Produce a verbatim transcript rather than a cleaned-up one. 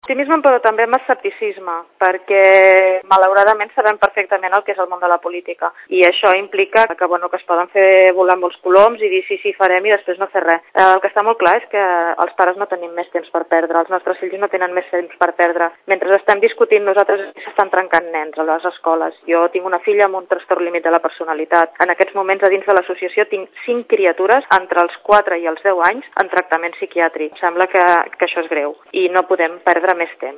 Optimisme, però també amb escepticisme, perquè malauradament sabem perfectament el que és el món de la política. I això implica que, bueno, que es poden fer volar molts coloms i dir sí, sí, farem i després no fer res. Eh, el que està molt clar és que els pares no tenim més temps per perdre, els nostres fills no tenen més temps per perdre. Mentre estem discutint nosaltres s'estan trencant nens a les escoles. Jo tinc una filla amb un trastorn límit de la personalitat. En aquests moments a dins de l'associació tinc cinc criatures entre els quatre i els deu anys en tractament psiquiàtric. Em sembla que, que això és greu i no podem perdre més temps.